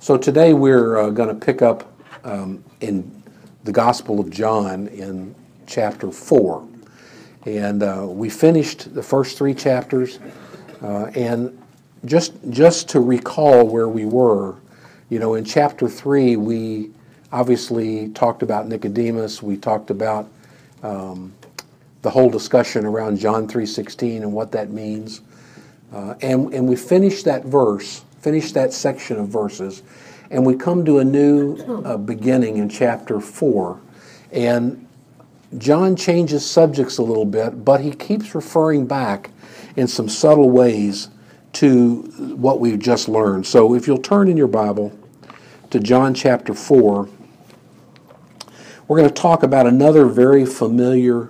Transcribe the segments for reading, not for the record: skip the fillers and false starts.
So today we're going to pick up in the Gospel of John in chapter 4. And we finished the first 3 chapters. And just to recall where we were, in chapter 3 we obviously talked about Nicodemus. We talked about the whole discussion around John 3:16 and what that means. And we finished that section of verses, and we come to a new beginning in chapter 4. And John changes subjects a little bit, but he keeps referring back in some subtle ways to what we've just learned. So if you'll turn in your Bible to John chapter 4, we're going to talk about another very familiar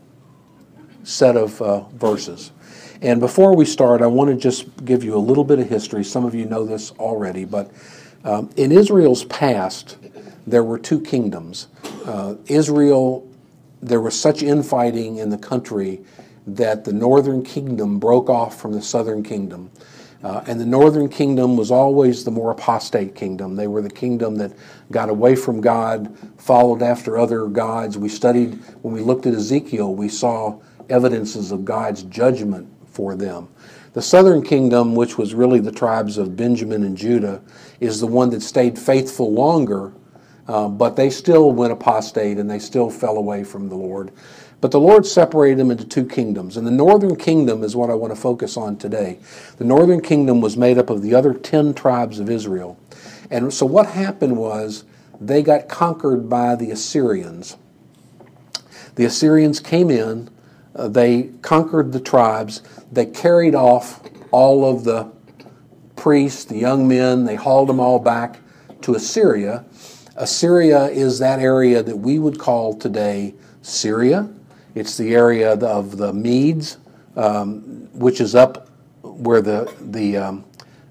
set of verses. And before we start, I want to just give you a little bit of history. Some of you know this already, but in Israel's past, there were 2 kingdoms. Israel, there was such infighting in the country that the northern kingdom broke off from the southern kingdom. And the northern kingdom was always the more apostate kingdom. They were the kingdom that got away from God, followed after other gods. We studied, when we looked at Ezekiel, we saw evidences of God's judgment for them. The southern kingdom, which was really the tribes of Benjamin and Judah, is the one that stayed faithful longer, but they still went apostate and they still fell away from the Lord. But the Lord separated them into 2 kingdoms. And the northern kingdom is what I want to focus on today. The northern kingdom was made up of the other 10 tribes of Israel. And so what happened was they got conquered by the Assyrians. The Assyrians came in, they conquered the tribes, they carried off all of the priests, the young men, they hauled them all back to Assyria. Assyria is that area that we would call today Syria. It's the area of the Medes, which is up where the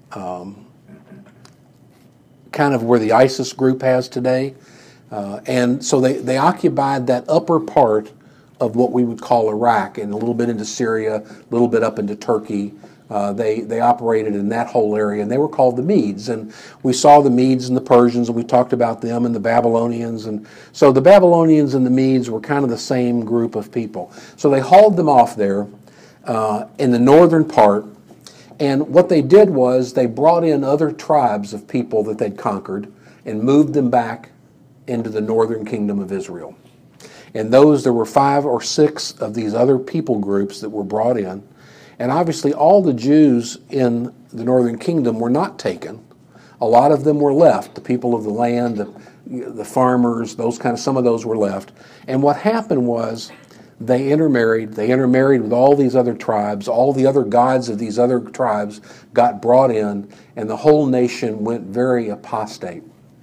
kind of where the ISIS group has today. And so they occupied that upper part of what we would call Iraq, and a little bit into Syria, a little bit up into Turkey. They operated in that whole area, and they were called the Medes. And we saw the Medes and the Persians, and we talked about them, and the Babylonians. And so the Babylonians and the Medes were kind of the same group of people. So they hauled them off there in the northern part. And what they did was they brought in other tribes of people that they'd conquered and moved them back into the northern kingdom of Israel. And there were 5 or 6 of these other people groups that were brought in. And obviously all the Jews in the northern kingdom were not taken. A lot of them were left. The people of the land, the farmers, some of those were left. And what happened was they intermarried. They intermarried with all these other tribes. All the other gods of these other tribes got brought in, and the whole nation went very apostate.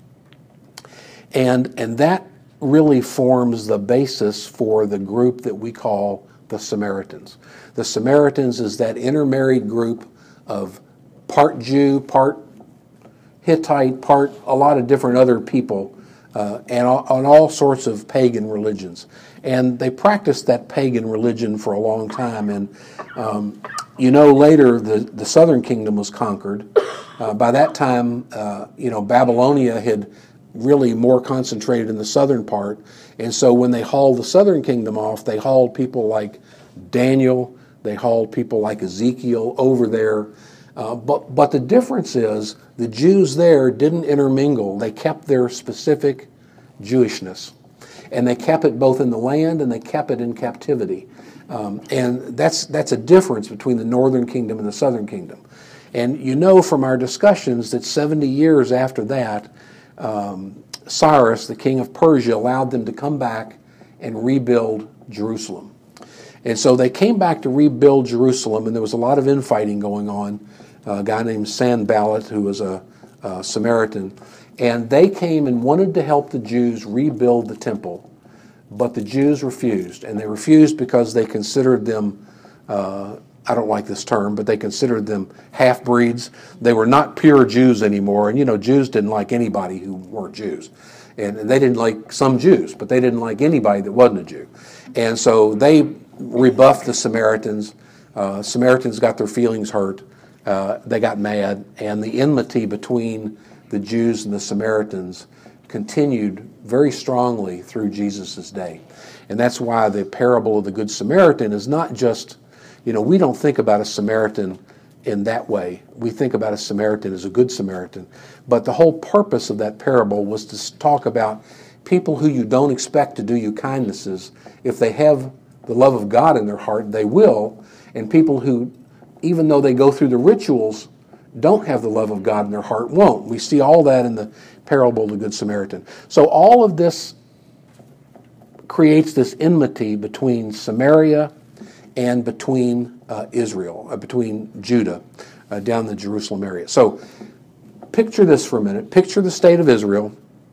And that really forms the basis for the group that we call the Samaritans. The Samaritans is that intermarried group of part Jew, part Hittite, part a lot of different other people, and on all sorts of pagan religions. And they practiced that pagan religion for a long time. And later the southern kingdom was conquered. By that time, Babylonia had really more concentrated in the southern part. And so when they hauled the southern kingdom off, they hauled people like Daniel, they hauled people like Ezekiel over there. But the difference is the Jews there didn't intermingle. They kept their specific Jewishness. And they kept it both in the land and they kept it in captivity. And that's a difference between the northern kingdom and the southern kingdom. And from our discussions that 70 years after that, Cyrus, the king of Persia, allowed them to come back and rebuild Jerusalem. And so they came back to rebuild Jerusalem, and there was a lot of infighting going on. A guy named Sanballat, who was a Samaritan, and they came and wanted to help the Jews rebuild the temple, but the Jews refused. And they refused because they considered them, I don't like this term, but they considered them half-breeds. They were not pure Jews anymore. And, Jews didn't like anybody who weren't Jews. And they didn't like some Jews, but they didn't like anybody that wasn't a Jew. And so they rebuffed the Samaritans. Samaritans got their feelings hurt. They got mad. And the enmity between the the Jews and the Samaritans continued very strongly through Jesus' day. And that's why the parable of the Good Samaritan is not just, we don't think about a Samaritan in that way. We think about a Samaritan as a good Samaritan. But the whole purpose of that parable was to talk about people who you don't expect to do you kindnesses. If they have the love of God in their heart, they will. And people who, even though they go through the rituals, don't have the love of God in their heart, won't. We see all that in the parable of the Good Samaritan. So all of this creates this enmity between Samaria and between Israel, between Judah, down the Jerusalem area. So picture this for a minute. Picture the state of Israel.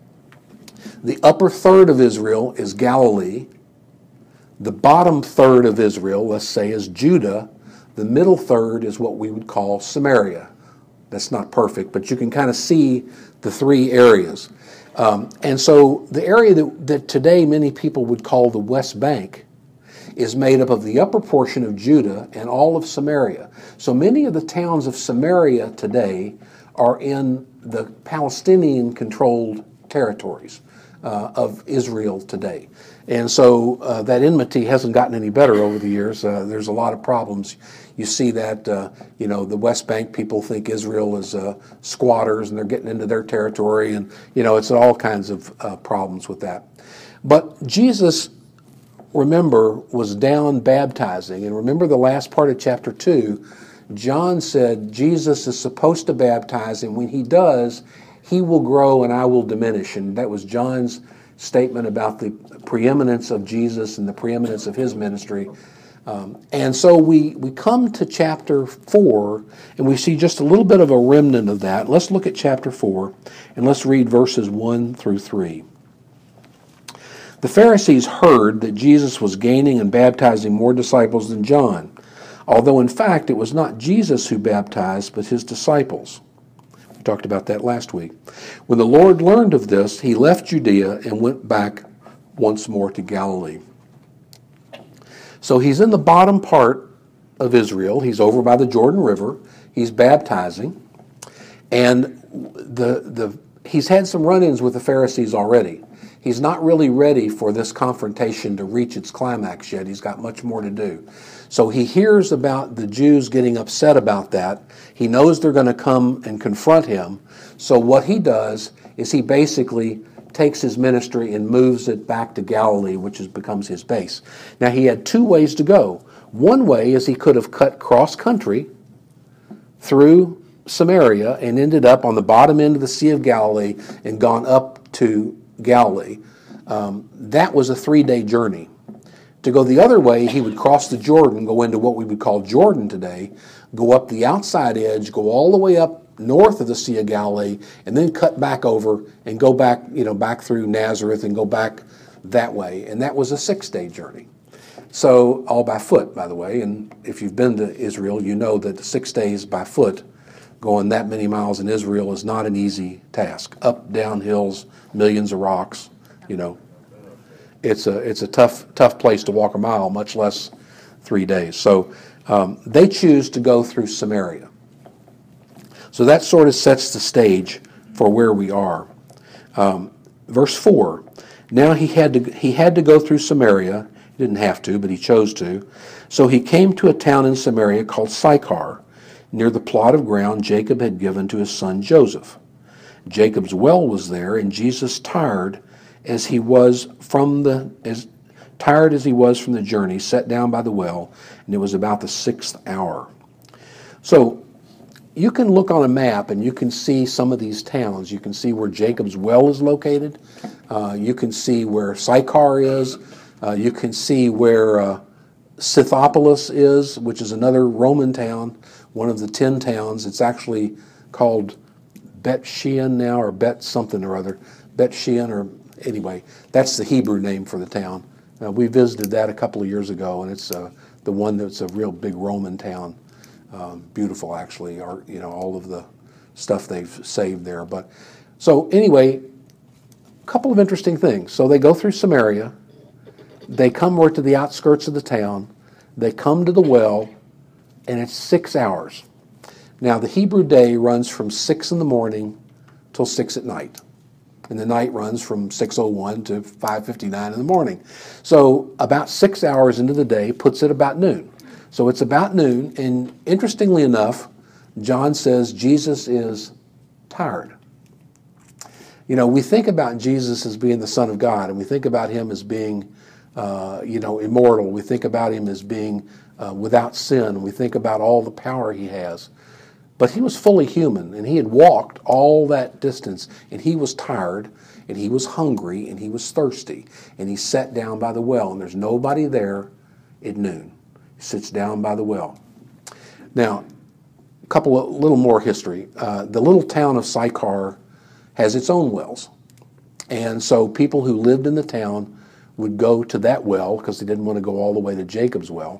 The upper third of Israel is Galilee. The bottom third of Israel, let's say, is Judah. The middle third is what we would call Samaria. That's not perfect, but you can kind of see the three areas. And so the area that today many people would call the West Bank is made up of the upper portion of Judah and all of Samaria. So many of the towns of Samaria today are in the Palestinian-controlled territories of Israel today. And so that enmity hasn't gotten any better over the years. There's a lot of problems. You see that, the West Bank people think Israel is squatters and they're getting into their territory, and, it's all kinds of problems with that. But Jesus, remember, was down baptizing. And remember the last part of chapter 2, John said Jesus is supposed to baptize, and when he does, he will grow and I will diminish. And that was John's statement about the preeminence of Jesus and the preeminence of his ministry. And so we come to chapter 4, and we see just a little bit of a remnant of that. Let's look at chapter 4, and let's read verses 1 through 3. The Pharisees heard that Jesus was gaining and baptizing more disciples than John, although in fact it was not Jesus who baptized, but his disciples. We talked about that last week. When the Lord learned of this, he left Judea and went back once more to Galilee. So he's in the bottom part of Israel. He's over by the Jordan River. He's baptizing. And he's had some run-ins with the Pharisees already. He's not really ready for this confrontation to reach its climax yet. He's got much more to do. So he hears about the Jews getting upset about that. He knows they're going to come and confront him. So what he does is he basically takes his ministry and moves it back to Galilee, which becomes his base. Now, he had two ways to go. One way is he could have cut cross-country through Samaria and ended up on the bottom end of the Sea of Galilee and gone up to Galilee. That was a 3-day journey. To go the other way, he would cross the Jordan, go into what we would call Jordan today, go up the outside edge, go all the way up north of the Sea of Galilee, and then cut back over and go back, back through Nazareth and go back that way. And that was a 6-day journey. So, all by foot, by the way. And if you've been to Israel, you know that 6 days by foot, going that many miles in Israel is not an easy task. Up, down hills, millions of rocks, It's a tough place to walk a mile, much less 3 days. So they choose to go through Samaria. So that sort of sets the stage for where we are. Verse 4, now he had to go through Samaria. He didn't have to, but he chose to. So he came to a town in Samaria called Sychar, near the plot of ground Jacob had given to his son Joseph. Jacob's well was there, and Jesus, tired as he was from the journey, sat down by the well, and it was about the 6th hour. So you can look on a map and you can see some of these towns. You can see where Jacob's well is located. You can see where Sychar is. You can see where Scythopolis is, which is another Roman town, one of the 10 towns. It's actually called Bet Shean now, or Bet something or other. Bet Shean, or anyway, that's the Hebrew name for the town. We visited that a couple of years ago, and it's the one that's a real big Roman town. Beautiful, actually, all of the stuff they've saved there. But so anyway, a couple of interesting things. So they go through Samaria. They come right to the outskirts of the town. They come to the well, and it's 6 hours. Now, the Hebrew day runs from 6 in the morning till 6 at night. And the night runs from 6:01 to 5:59 in the morning. So about 6 hours into the day puts it about noon. So it's about noon, and interestingly enough, John says Jesus is tired. You know, we think about Jesus as being the Son of God, and we think about him as being, immortal. We think about him as being without sin. We think about all the power he has. But he was fully human, and he had walked all that distance, and he was tired, and he was hungry, and he was thirsty, and he sat down by the well, and there's nobody there at noon. He sits down by the well. Now, little more history. The little town of Sychar has its own wells, and so people who lived in the town would go to that well because they didn't want to go all the way to Jacob's well.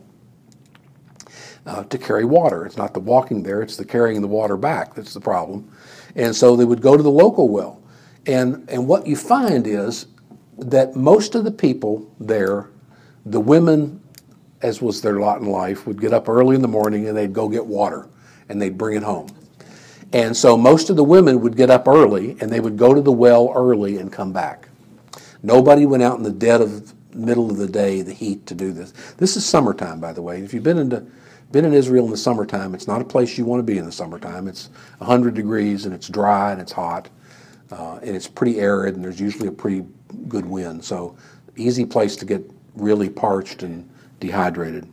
To carry water. It's not the walking there, it's the carrying the water back that's the problem. And so they would go to the local well. And what you find is that most of the people there, the women, as was their lot in life, would get up early in the morning and they'd go get water and they'd bring it home. And so most of the women would get up early and they would go to the well early and come back. Nobody went out in the middle of the day, the heat, to do this. This is summertime, by the way. If you've been in Israel in the summertime, it's not a place you want to be in the summertime. It's 100 degrees and it's dry and it's hot and it's pretty arid and there's usually a pretty good wind. So easy place to get really parched and dehydrated.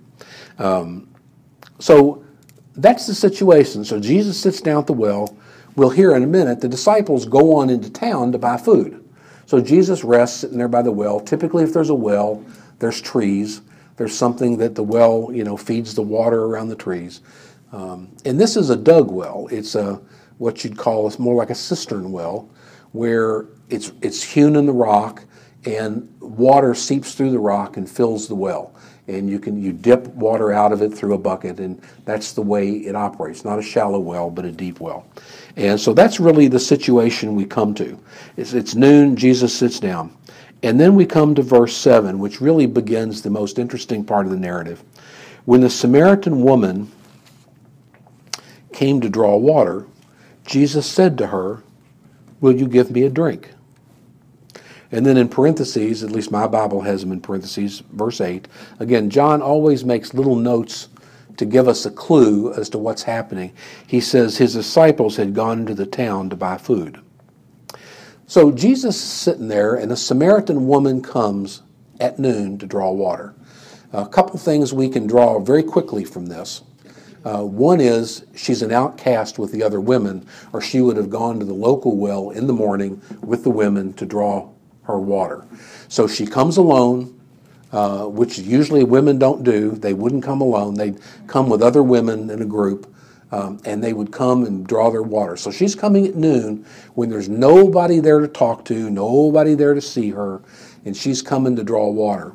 So that's the situation. So Jesus sits down at the well. We'll hear in a minute the disciples go on into town to buy food. So Jesus rests sitting there by the well. Typically if there's a well, there's trees. There's something that the well, feeds the water around the trees. And this is a dug well. It's what you'd call more like a cistern well, where it's hewn in the rock and water seeps through the rock and fills the well. And you dip water out of it through a bucket, and that's the way it operates. Not a shallow well, but a deep well. And so that's really the situation we come to. It's noon, Jesus sits down. And then we come to verse 7, which really begins the most interesting part of the narrative. When the Samaritan woman came to draw water, Jesus said to her, "Will you give me a drink?" And then in parentheses, at least my Bible has them in parentheses, verse 8. Again, John always makes little notes to give us a clue as to what's happening. He says his disciples had gone into the town to buy food. So Jesus is sitting there, and a Samaritan woman comes at noon to draw water. A couple things we can draw very quickly from this. One is she's an outcast with the other women, or she would have gone to the local well in the morning with the women to draw her water. So she comes alone, which usually women don't do. They wouldn't come alone. They'd come with other women in a group. And they would come and draw their water. So she's coming at noon when there's nobody there to talk to, nobody there to see her, and she's coming to draw water.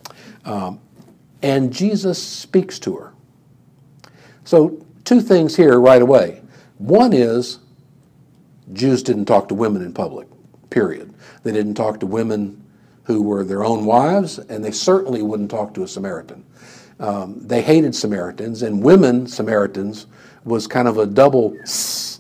And Jesus speaks to her. So two things here right away. One is Jews didn't talk to women in public, period. They didn't talk to women who were their own wives, and they certainly wouldn't talk to a Samaritan. They hated Samaritans, and women Samaritans was kind of a double hiss.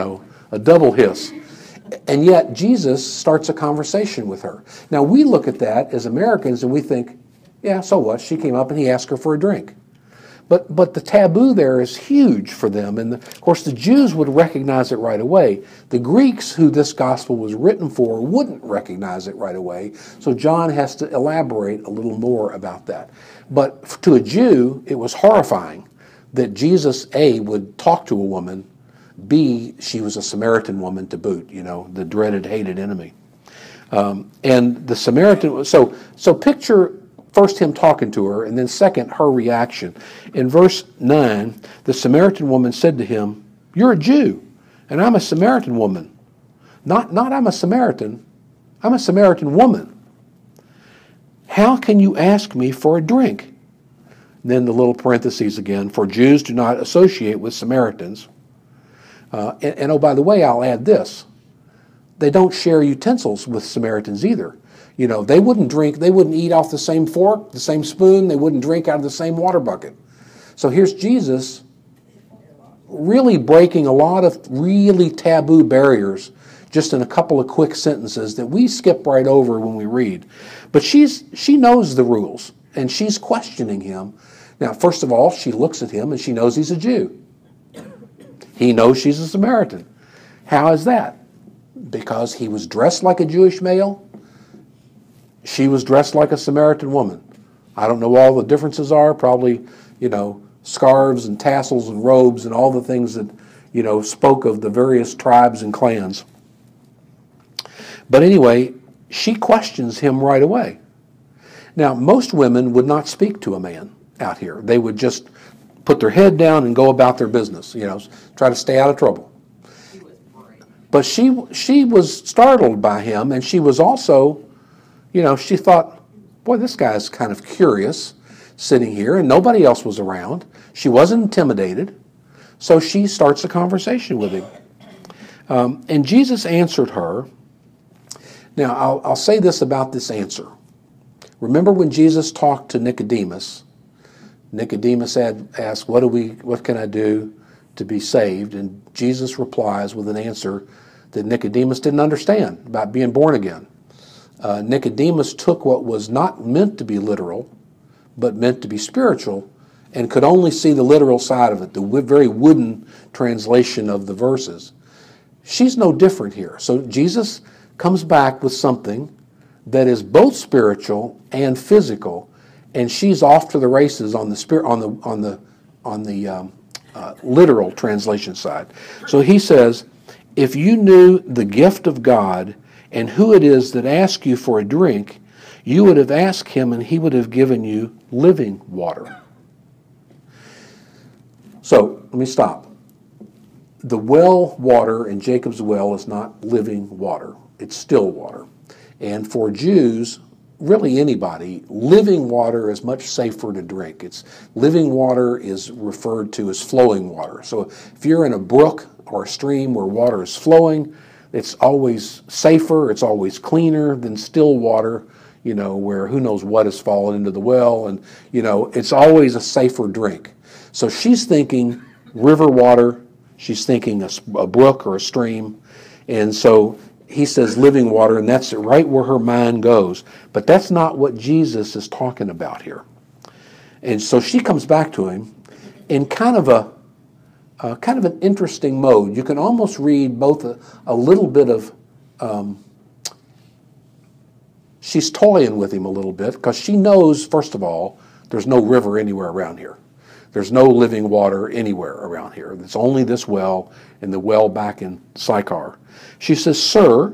And yet Jesus starts a conversation with her. Now we look at that as Americans and we think, yeah, so what? She came up and he asked her for a drink. But the taboo there is huge for them. And of course the Jews would recognize it right away. The Greeks who this gospel was written for wouldn't recognize it right away. So John has to elaborate a little more about that. But to a Jew, it was horrifying that Jesus, A, would talk to a woman, B, she was a Samaritan woman to boot, the dreaded, hated enemy. And the Samaritan, so picture first him talking to her, and then second, her reaction. In verse 9, the Samaritan woman said to him, "You're a Jew, and I'm a Samaritan woman." Not I'm a Samaritan, I'm a Samaritan woman. "How can you ask me for a drink?" Then the little parentheses again, "for Jews do not associate with Samaritans." And oh, by the way, I'll add this. They don't share utensils with Samaritans either. They wouldn't drink, they wouldn't eat off the same fork, the same spoon, they wouldn't drink out of the same water bucket. So here's Jesus really breaking a lot of really taboo barriers just in a couple of quick sentences that we skip right over when we read. But she knows the rules, and she's questioning him. Now, first of all, she looks at him, and she knows he's a Jew. He knows she's a Samaritan. How is that? Because he was dressed like a Jewish male. She was dressed like a Samaritan woman. I don't know what all the differences are. Probably, scarves and tassels and robes and all the things that, spoke of the various tribes and clans. But anyway, she questions him right away. Now, most women would not speak to a man out here. They would just put their head down and go about their business, try to stay out of trouble. But she was startled by him, and she was also, she thought, boy, this guy's kind of curious sitting here, and nobody else was around. She wasn't intimidated, so she starts a conversation with him. And Jesus answered her. Now, I'll say this about this answer. Remember when Jesus talked to Nicodemus? Nicodemus asked, what can I do to be saved? And Jesus replies with an answer that Nicodemus didn't understand about being born again. Nicodemus took what was not meant to be literal, but meant to be spiritual, and could only see the literal side of it, the very wooden translation of the verses. She's no different here. So Jesus comes back with something that is both spiritual and physical, and she's off to the races on the literal translation side. So he says, if you knew the gift of God and who it is that asks you for a drink, you would have asked him and he would have given you living water. So let me stop. The well water in Jacob's well is not living water. It's still water. And for Jews, really anybody, living water is much safer to drink. Living water is referred to as flowing water. So if you're in a brook or a stream where water is flowing, it's always safer, it's always cleaner than still water, where who knows what has fallen into the well, and, it's always a safer drink. So she's thinking river water, she's thinking a brook or a stream, and so he says living water, and that's right where her mind goes. But that's not what Jesus is talking about here. And so she comes back to him in kind of an interesting mode. You can almost read both a little bit of, she's toying with him a little bit, because she knows, first of all, there's no river anywhere around here. There's no living water anywhere around here. It's only this well and the well back in Sychar. She says, sir,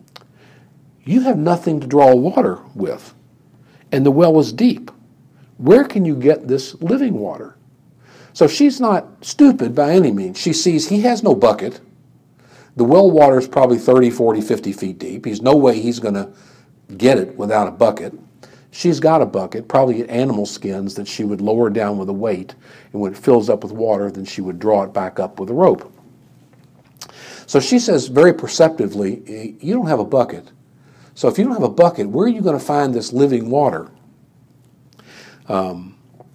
you have nothing to draw water with, and the well is deep. Where can you get this living water? So she's not stupid by any means. She sees he has no bucket. The well water is probably 30, 40, 50 feet deep. There's no way he's going to get it without a bucket. She's got a bucket, probably animal skins that she would lower down with a weight, and when it fills up with water, then she would draw it back up with a rope. So she says very perceptively, you don't have a bucket. So if you don't have a bucket, where are you going to find this living water? And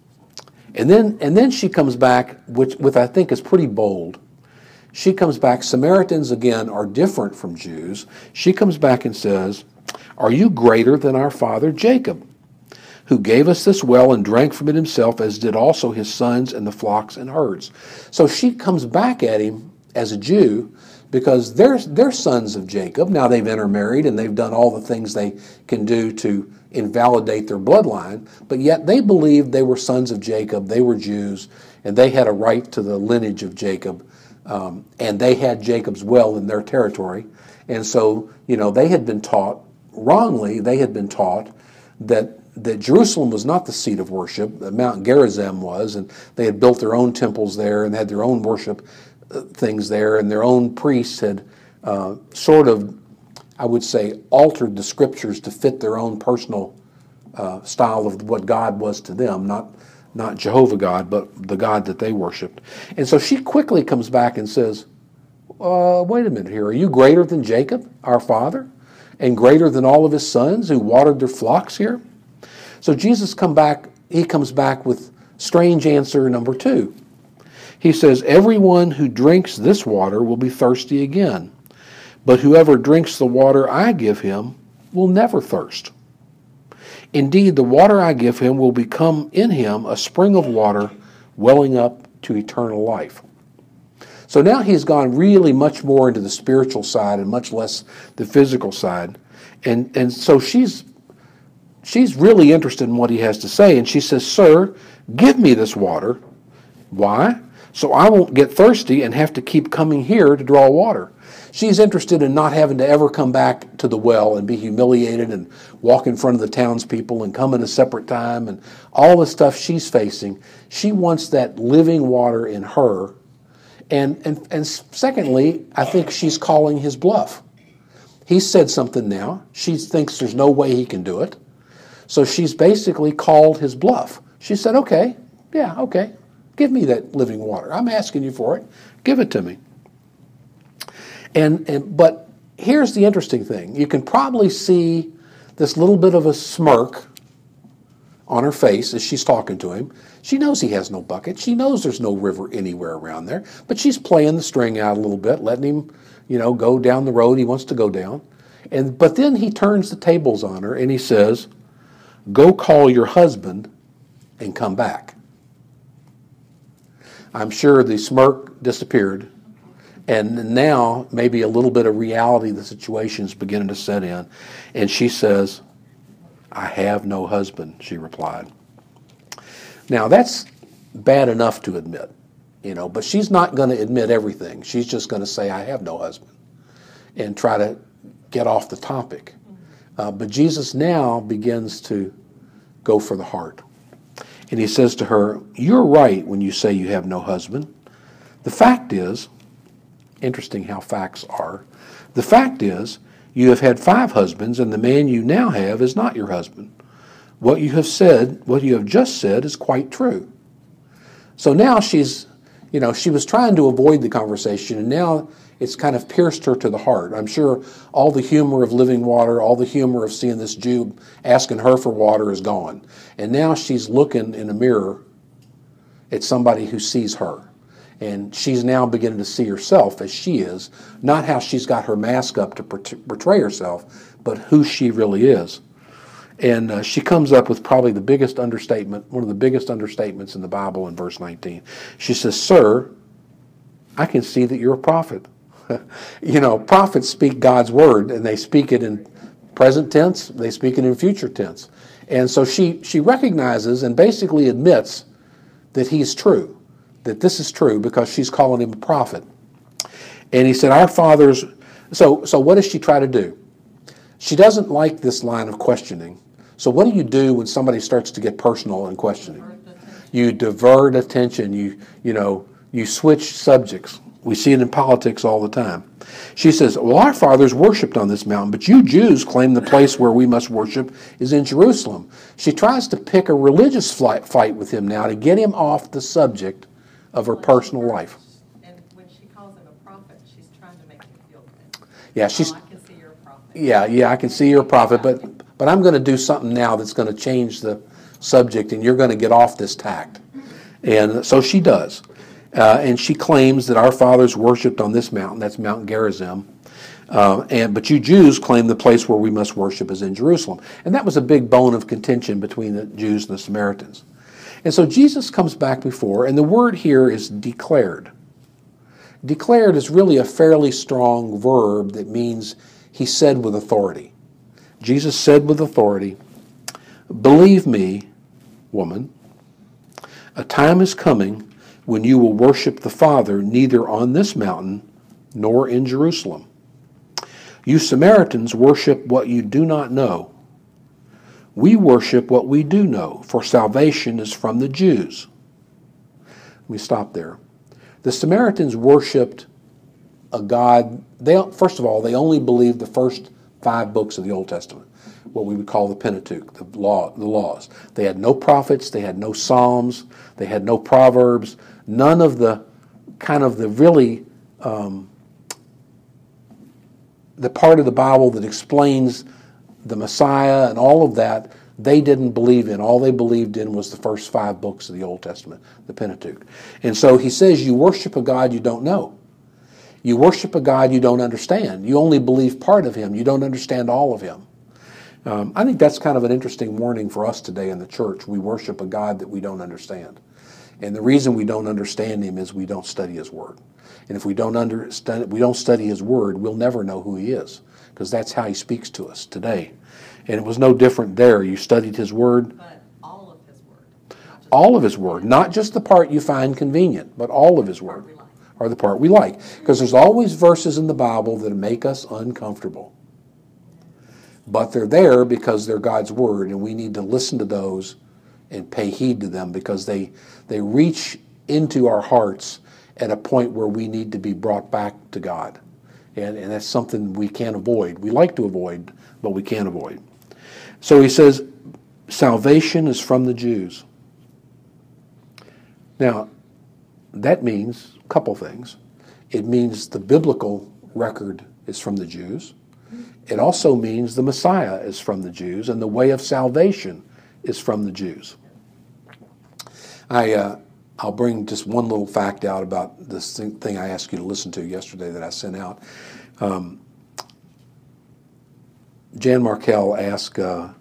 then she comes back, which I think is pretty bold. She comes back, Samaritans again are different from Jews. She comes back and says, are you greater than our father Jacob, who gave us this well and drank from it himself, as did also his sons and the flocks and herds? So she comes back at him as a Jew, because they're sons of Jacob. Now they've intermarried and they've done all the things they can do to invalidate their bloodline, but yet they believed they were sons of Jacob, they were Jews, and they had a right to the lineage of Jacob, and they had Jacob's well in their territory. And so, they had been taught, wrongly, they had been taught that Jerusalem was not the seat of worship, that Mount Gerizim was, and they had built their own temples there and had their own worship things there, and their own priests had sort of, I would say, altered the scriptures to fit their own personal style of what God was to them, not Jehovah God, but the God that they worshiped. And so she quickly comes back and says, wait a minute here, are you greater than Jacob, our father, and greater than all of his sons who watered their flocks here? So Jesus comes back with strange answer number 2. He says, everyone who drinks this water will be thirsty again. but whoever drinks the water I give him will never thirst. Indeed, the water I give him will become in him a spring of water welling up to eternal life." So now he's gone really much more into the spiritual side and much less the physical side. And so she's really interested in what he has to say. And she says, "Sir, give me this water." Why? "So I won't get thirsty and have to keep coming here to draw water." She's interested in not having to ever come back to the well and be humiliated and walk in front of the townspeople and come at a separate time and all the stuff she's facing. She wants that living water in her. And secondly, I think she's calling his bluff. He said something now. She thinks there's no way he can do it. So she's basically called his bluff. She said, "Okay, yeah, okay. Give me that living water. I'm asking you for it. Give it to me." But here's the interesting thing. You can probably see this little bit of a smirk on her face as she's talking to him. She knows he has no bucket. She knows there's no river anywhere around there. But she's playing the string out a little bit, letting him, go down the road he wants to go down. But then he turns the tables on her and he says, "Go call your husband and come back." I'm sure the smirk disappeared. And now maybe a little bit of reality of the situation is beginning to set in. And she says, "I have no husband," she replied. Now that's bad enough to admit, but she's not going to admit everything. She's just going to say, "I have no husband," and try to get off the topic. But Jesus now begins to go for the heart. And he says to her, "You're right when you say you have no husband. The fact is," interesting how facts are, "the fact is, you have had 5 husbands, and the man you now have is not your husband. What you have just said is quite true." So now she was trying to avoid the conversation, and now it's kind of pierced her to the heart. I'm sure all the humor of living water, all the humor of seeing this Jew asking her for water is gone. And now she's looking in a mirror at somebody who sees her. And she's now beginning to see herself as she is, not how she's got her mask up to portray herself, but who she really is. And she comes up with probably the biggest understatement, one of the biggest understatements in the Bible in verse 19. She says, "Sir, I can see that you're a prophet." Prophets speak God's word, and they speak it in present tense, they speak it in future tense. And so she recognizes and basically admits that he's true, that this is true, because she's calling him a prophet. And he said, "Our fathers..." So what does she try to do? She doesn't like this line of questioning. So what do you do when somebody starts to get personal in questioning? You divert attention. You switch subjects. We see it in politics all the time. She says, "Well, our fathers worshipped on this mountain, but you Jews claim the place where we must worship is in Jerusalem." She tries to pick a religious fight with him now to get him off the subject of her personal life. And when she calls him a prophet, she's trying to make him feel good. Yeah, I can see you're a prophet. Yeah, I can see you're a prophet, but I'm going to do something now that's going to change the subject, and you're going to get off this tact. And so she does. And she claims that our fathers worshipped on this mountain, that's Mount Gerizim, but you Jews claim the place where we must worship is in Jerusalem. And that was a big bone of contention between the Jews and the Samaritans. And so Jesus comes back before, and the word here is declared. Declared is really a fairly strong verb that means he said with authority. Jesus said with authority, "Believe me, woman, a time is coming when you will worship the Father neither on this mountain nor in Jerusalem. You Samaritans worship what you do not know. We worship what we do know, for salvation is from the Jews." Let me stop there. The Samaritans worshipped a God. First of all, they only believed the first 5 books of the Old Testament, what we would call the Pentateuch, the laws. They had no prophets, they had no Psalms, they had no Proverbs, none of the kind of the really the part of the Bible that explains the Messiah and all of that, they didn't believe in. All they believed in was the first 5 books of the Old Testament, the Pentateuch. And so he says, you worship a God you don't know. You worship a God you don't understand. You only believe part of him. You don't understand all of him. I think that's kind of an interesting warning for us today in the church. We worship a God that we don't understand. And the reason we don't understand him is we don't study his word. And if we don't study his word, we'll never know who he is, because that's how he speaks to us today. And it was no different there. You studied his word. But all of his word. All of his word. Not just the part you find convenient, but all of his word. Or the part we like. Because there's always verses in the Bible that make us uncomfortable. But they're there because they're God's word, and we need to listen to those and pay heed to them, because they reach into our hearts at a point where we need to be brought back to God. And that's something we can't avoid. We like to avoid, but we can't avoid. So he says, salvation is from the Jews. Now, that means a couple things. It means the biblical record is from the Jews. It also means the Messiah is from the Jews, and the way of salvation is from the Jews. I'll bring just one little fact out about this thing I asked you to listen to yesterday that I sent out. Jan Markell asked her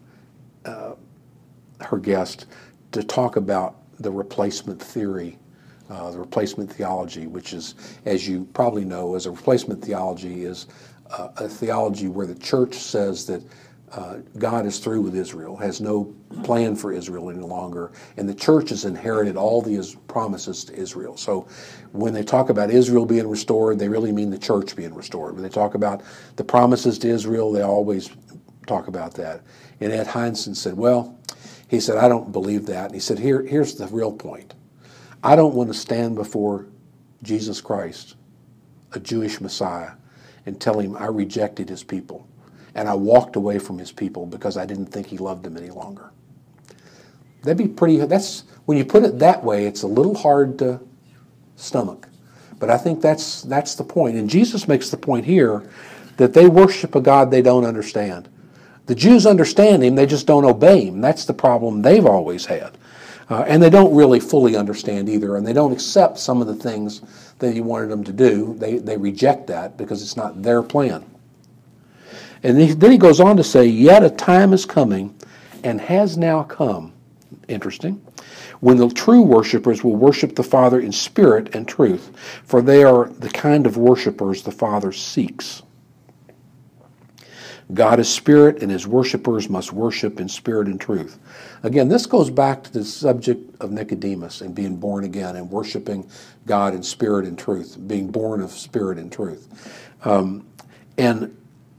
guest to talk about the replacement theory, the replacement theology, which is, as you probably know, as a replacement theology is a theology where the church says that God is through with Israel, has no plan for Israel any longer, and the church has inherited all the promises to Israel. So when they talk about Israel being restored, they really mean the church being restored. When they talk about the promises to Israel, they always talk about that. And Ed Hindson said, well, he said, I don't believe that. And he said, here's the real point. I don't want to stand before Jesus Christ, a Jewish Messiah, and tell him I rejected his people. And I walked away from his people because I didn't think he loved them any longer. That'd be when you put it that way, it's a little hard to stomach. But I think that's the point. And Jesus makes the point here that they worship a God they don't understand. The Jews understand him, they just don't obey him. That's the problem they've always had. And they don't really fully understand either, and they don't accept some of the things that he wanted them to do. They reject that because it's not their plan. And then he goes on to say, yet a time is coming and has now come, interesting, when the true worshipers will worship the Father in spirit and truth, for they are the kind of worshipers the Father seeks. God is spirit, and his worshipers must worship in spirit and truth. Again, this goes back to the subject of Nicodemus and being born again and worshiping God in spirit and truth, being born of spirit and truth. And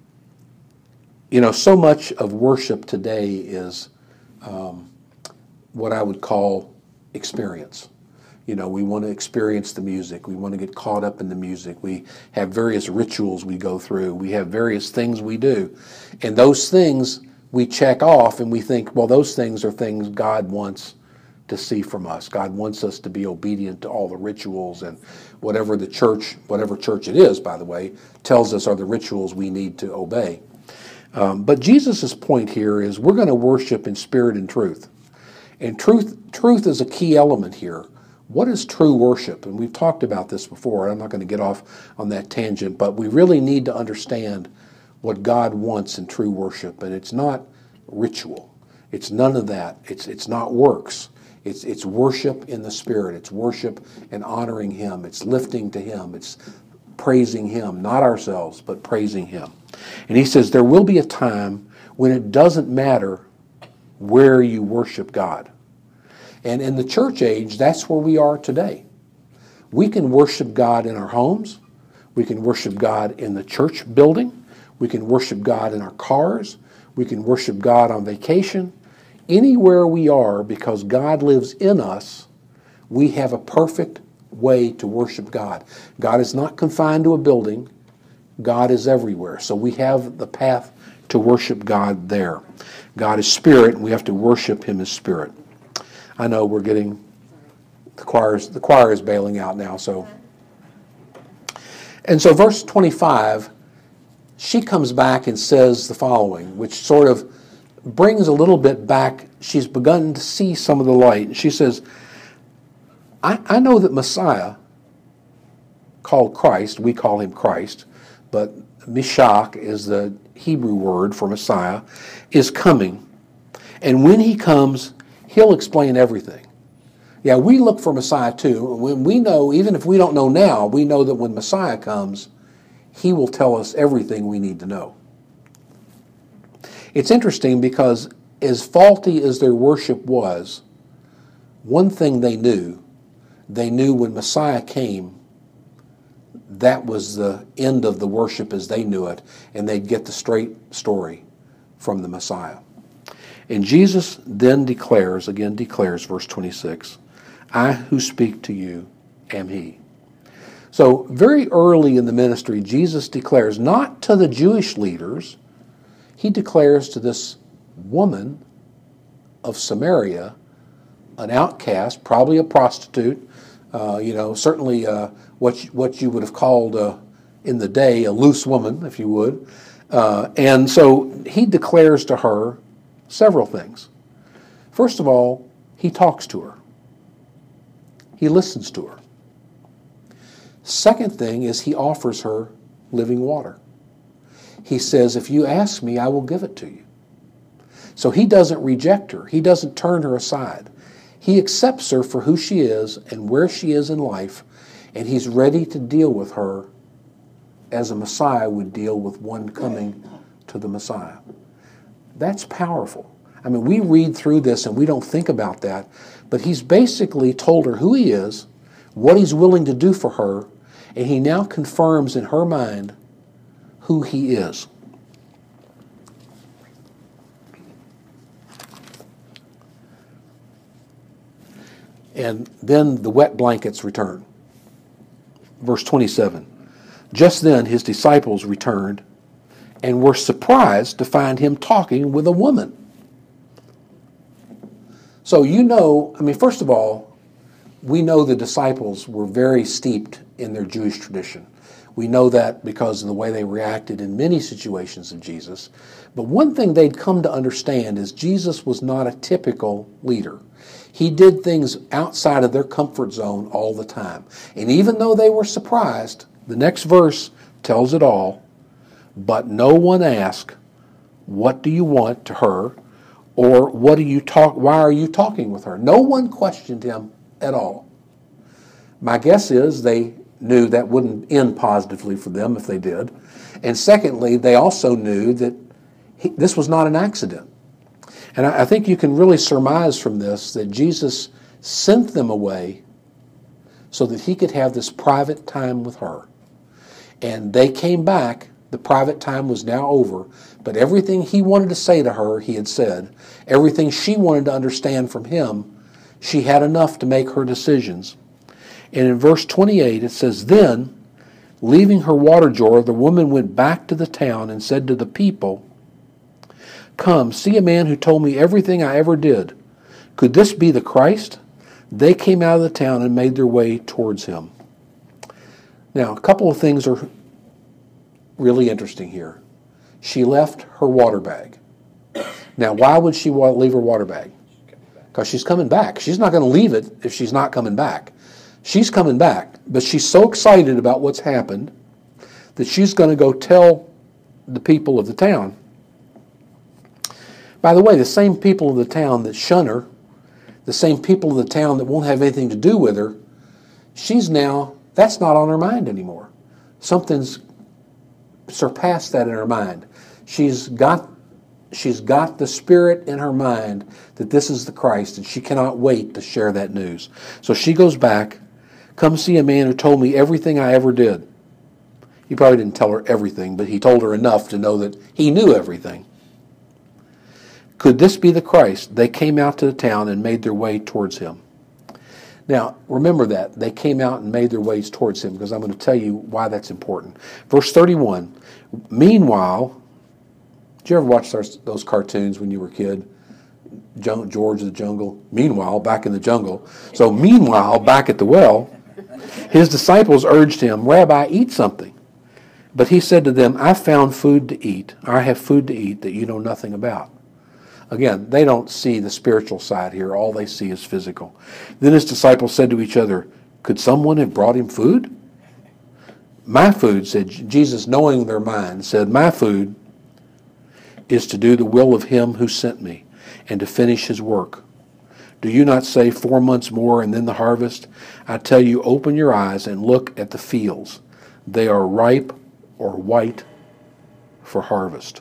so much of worship today is what I would call experience. We want to experience the music. We want to get caught up in the music. We have various rituals we go through. We have various things we do. And those things we check off and we think, well, those things are things God wants to see from us. God wants us to be obedient to all the rituals and whatever church it is, by the way, tells us are the rituals we need to obey. But Jesus' point here is we're going to worship in spirit and truth. And truth is a key element here. What is true worship? And we've talked about this before. I'm not going to get off on that tangent, but we really need to understand what God wants in true worship. And it's not ritual. It's none of that. It's not works. It's worship in the Spirit. It's worship and honoring him. It's lifting to him. It's praising him, not ourselves, but praising him. And he says there will be a time when it doesn't matter where you worship God. And in the church age, that's where we are today. We can worship God in our homes. We can worship God in the church building. We can worship God in our cars. We can worship God on vacation. Anywhere we are, because God lives in us, we have a perfect way to worship God. God is not confined to a building. God is everywhere. So we have the path to worship God there. God is spirit, and we have to worship him as spirit. I know we're getting, the choir is bailing out now. And so verse 25, she comes back and says the following, which sort of brings a little bit back. She's begun to see some of the light. And she says, I know that Messiah called Christ, we call him Christ, but Mashiach is the Hebrew word for Messiah, is coming. And when he comes, he'll explain everything. Yeah, we look for Messiah too. When we know, even if we don't know now, we know that when Messiah comes, he will tell us everything we need to know. It's interesting because as faulty as their worship was, one thing they knew when Messiah came, that was the end of the worship as they knew it, and they'd get the straight story from the Messiah. And Jesus then declares, verse 26, I who speak to you am he. So very early in the ministry, Jesus declares, not to the Jewish leaders, he declares to this woman of Samaria, an outcast, probably a prostitute, certainly what you would have called in the day a loose woman, if you would. And so he declares to her several things. First of all, he talks to her. He listens to her. Second thing is he offers her living water. He says, if you ask me, I will give it to you. So he doesn't reject her. He doesn't turn her aside. He accepts her for who she is and where she is in life, and he's ready to deal with her as a Messiah would deal with one coming to the Messiah. That's powerful. I mean, we read through this and we don't think about that, but he's basically told her who he is, what he's willing to do for her, and he now confirms in her mind who he is. And then the wet blankets return. Verse 27. Just then his disciples returned and were surprised to find him talking with a woman. So first of all, we know the disciples were very steeped in their Jewish tradition. We know that because of the way they reacted in many situations of Jesus. But one thing they'd come to understand is Jesus was not a typical leader. He did things outside of their comfort zone all the time. And even though they were surprised, the next verse tells it all. But no one asked, what do you want to her? Or why are you talking with her? No one questioned him at all. My guess is they knew that wouldn't end positively for them if they did. And secondly, they also knew that this was not an accident. And I think you can really surmise from this that Jesus sent them away so that he could have this private time with her. And they came back. The private time was now over. But everything he wanted to say to her, he had said. Everything she wanted to understand from him, she had enough to make her decisions. And in verse 28, it says, Then, leaving her water jar, the woman went back to the town and said to the people, Come, see a man who told me everything I ever did. Could this be the Christ? They came out of the town and made their way towards him. Now, a couple of things are really interesting here. She left her water bag. Now, why would she leave her water bag? Because she's coming back. She's not going to leave it if she's not coming back. She's coming back, but she's so excited about what's happened that she's going to go tell the people of the town. By the way, the same people of the town that shun her, the same people of the town that won't have anything to do with her, that's not on her mind anymore. Something's surpassed that in her mind. She's got the spirit in her mind that this is the Christ, and she cannot wait to share that news. So she goes back, Come see a man who told me everything I ever did. He probably didn't tell her everything, but he told her enough to know that he knew everything. Could this be the Christ? They came out to the town and made their way towards him. Now, remember that. They came out and made their ways towards him, because I'm going to tell you why that's important. Verse 31, Meanwhile, did you ever watch those cartoons when you were a kid? George of the Jungle. Meanwhile, back in the jungle. So meanwhile, back at the well, his disciples urged him, Rabbi, eat something. But he said to them, I found food to eat. I have food to eat that you know nothing about. Again, they don't see the spiritual side here. All they see is physical. Then his disciples said to each other, Could someone have brought him food? My food, said Jesus, knowing their mind, said, my food is to do the will of him who sent me and to finish his work. Do you not say 4 months more and then the harvest? I tell you, open your eyes and look at the fields. They are ripe or white for harvest.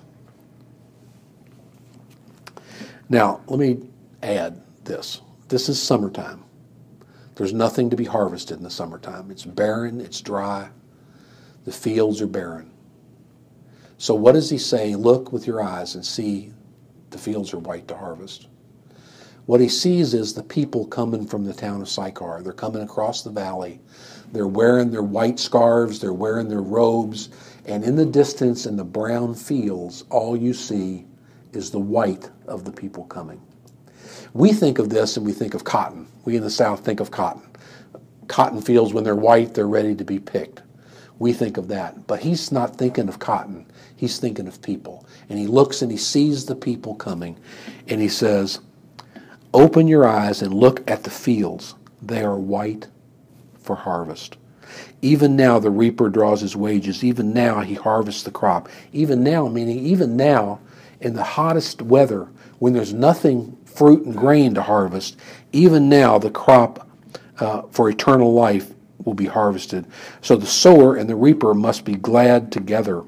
Now, let me add this. This is summertime. There's nothing to be harvested in the summertime. It's barren, it's dry. The fields are barren. So what is he saying? Look with your eyes and see the fields are white to harvest. What he sees is the people coming from the town of Sychar. They're coming across the valley. They're wearing their white scarves. They're wearing their robes. And in the distance, in the brown fields, all you see is the white of the people coming. We think of this and we think of cotton. We in the South think of cotton. Cotton fields, when they're white, they're ready to be picked. We think of that. But he's not thinking of cotton. He's thinking of people. And he looks and he sees the people coming. And he says, open your eyes and look at the fields. They are white for harvest. Even now the reaper draws his wages. Even now he harvests the crop. Even now, meaning even now, in the hottest weather, when there's nothing fruit and grain to harvest, even now the crop for eternal life will be harvested. So the sower and the reaper must be glad together.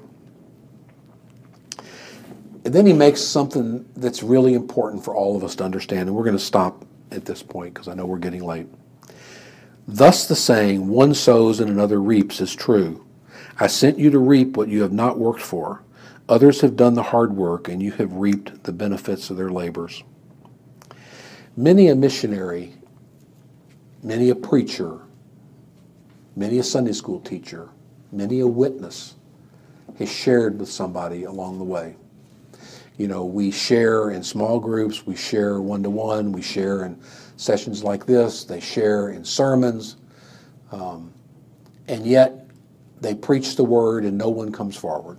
And then he makes something that's really important for all of us to understand, and we're going to stop at this point because I know we're getting late. Thus the saying, one sows and another reaps, is true. I sent you to reap what you have not worked for. Others have done the hard work, and you have reaped the benefits of their labors. Many a missionary, many a preacher, many a Sunday school teacher, many a witness has shared with somebody along the way. You know, we share in small groups, we share one-to-one, we share in sessions like this, they share in sermons, and yet they preach the word and no one comes forward.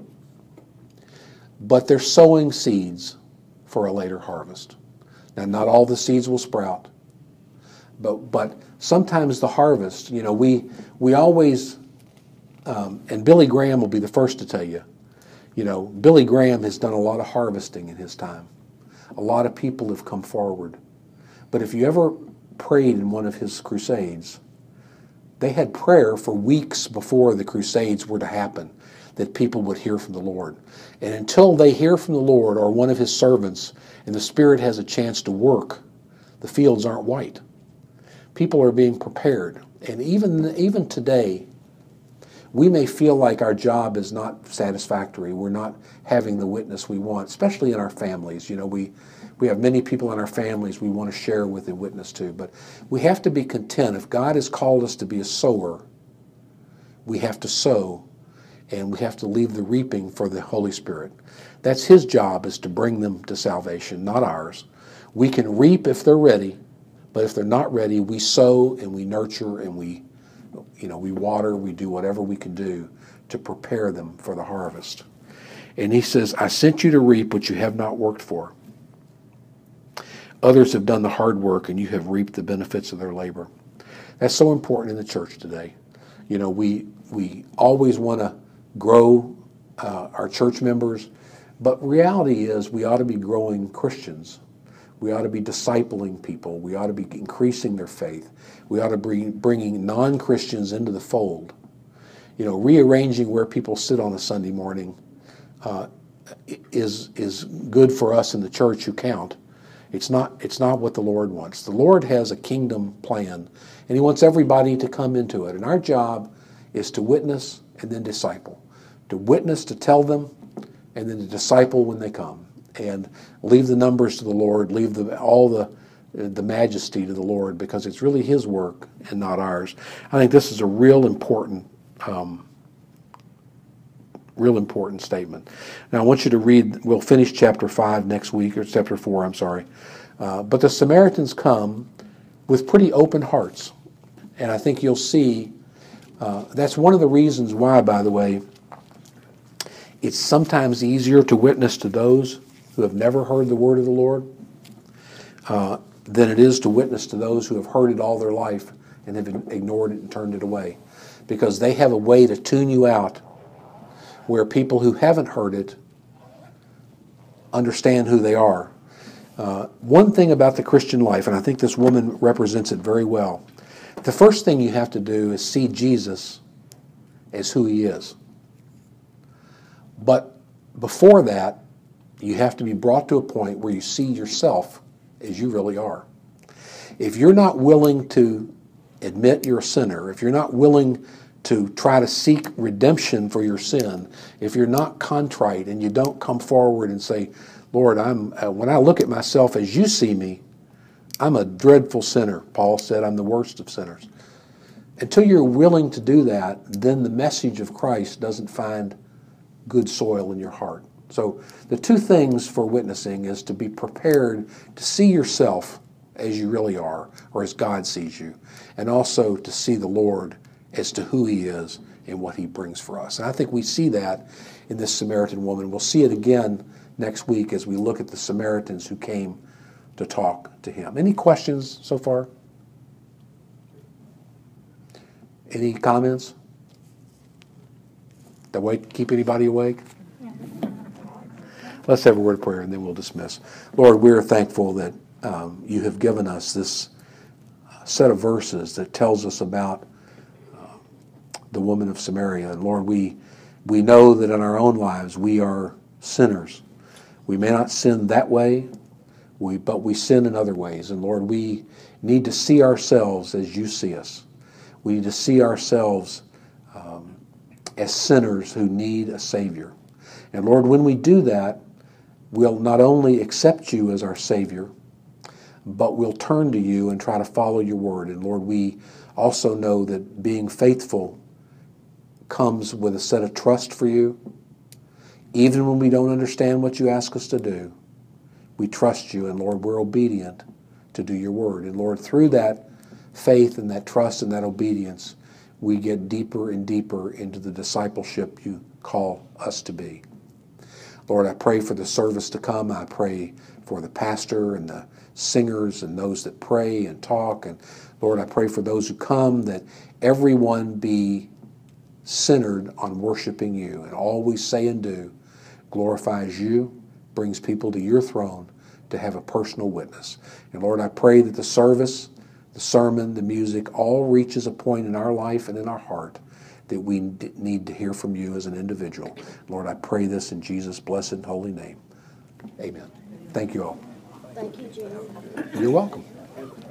But they're sowing seeds for a later harvest. Now, not all the seeds will sprout, but sometimes the harvest, you know, we always, and Billy Graham will be the first to tell you, you know, Billy Graham has done a lot of harvesting in his time. A lot of people have come forward. But if you ever prayed in one of his crusades, they had prayer for weeks before the crusades were to happen, that people would hear from the Lord. And until they hear from the Lord or one of his servants and the Spirit has a chance to work, the fields aren't white. People are being prepared. And even today, we may feel like our job is not satisfactory. We're not having the witness we want, especially in our families. You know, we have many people in our families we want to share with and witness to. But we have to be content. If God has called us to be a sower, we have to sow, and we have to leave the reaping for the Holy Spirit. That's his job, is to bring them to salvation, not ours. We can reap if they're ready, but if they're not ready, we sow and we nurture and we water, we do whatever we can do to prepare them for the harvest. And he says, I sent you to reap what you have not worked for. Others have done the hard work, and you have reaped the benefits of their labor. That's so important in the church today. You know, we always want to grow our church members, but reality is we ought to be growing Christians. We ought to be discipling people. We ought to be increasing their faith. We ought to be bringing non-Christians into the fold. You know, rearranging where people sit on a Sunday morning is good for us in the church who count. It's not what the Lord wants. The Lord has a kingdom plan, and he wants everybody to come into it. And our job is to witness and then disciple. To witness, to tell them, and then to disciple when they come. And leave the numbers to the Lord, leave all the majesty to the Lord, because it's really his work and not ours. I think this is a real important statement. Now I want you to read, we'll finish chapter 5 next week, or chapter 4, I'm sorry. But the Samaritans come with pretty open hearts. And I think you'll see, that's one of the reasons why, by the way, it's sometimes easier to witness to those who have never heard the word of the Lord than it is to witness to those who have heard it all their life and have ignored it and turned it away. because they have a way to tune you out where people who haven't heard it understand who they are. One thing about the Christian life, and I think this woman represents it very well, the first thing you have to do is see Jesus as who he is. But before that, you have to be brought to a point where you see yourself as you really are. If you're not willing to admit you're a sinner, if you're not willing to try to seek redemption for your sin, if you're not contrite and you don't come forward and say, Lord, when I look at myself as you see me, I'm a dreadful sinner. Paul said, I'm the worst of sinners. Until you're willing to do that, then the message of Christ doesn't find good soil in your heart. So the two things for witnessing is to be prepared to see yourself as you really are, or as God sees you, and also to see the Lord as to who he is and what he brings for us. And I think we see that in this Samaritan woman. We'll see it again next week as we look at the Samaritans who came to talk to him. Any questions so far? Any comments? That keep anybody awake? Let's have a word of prayer and then we'll dismiss. Lord, we're thankful that you have given us this set of verses that tells us about the woman of Samaria. And Lord, we know that in our own lives we are sinners. We may not sin that way, but we sin in other ways. And Lord, we need to see ourselves as you see us. We need to see ourselves as sinners who need a Savior. And Lord, when we do that, we'll not only accept you as our Savior, but we'll turn to you and try to follow your word. And Lord, we also know that being faithful comes with a set of trust for you. Even when we don't understand what you ask us to do, we trust you, and Lord, we're obedient to do your word. And Lord, through that faith and that trust and that obedience, we get deeper and deeper into the discipleship you call us to be. Lord, I pray for the service to come. I pray for the pastor and the singers and those that pray and talk. And Lord, I pray for those who come that everyone be centered on worshiping you. And all we say and do glorifies you, brings people to your throne to have a personal witness. And Lord, I pray that the service, the sermon, the music, all reaches a point in our life and in our heart that we need to hear from you as an individual. Lord, I pray this in Jesus' blessed and holy name. Amen. Thank you all. Thank you, Jim. You're welcome.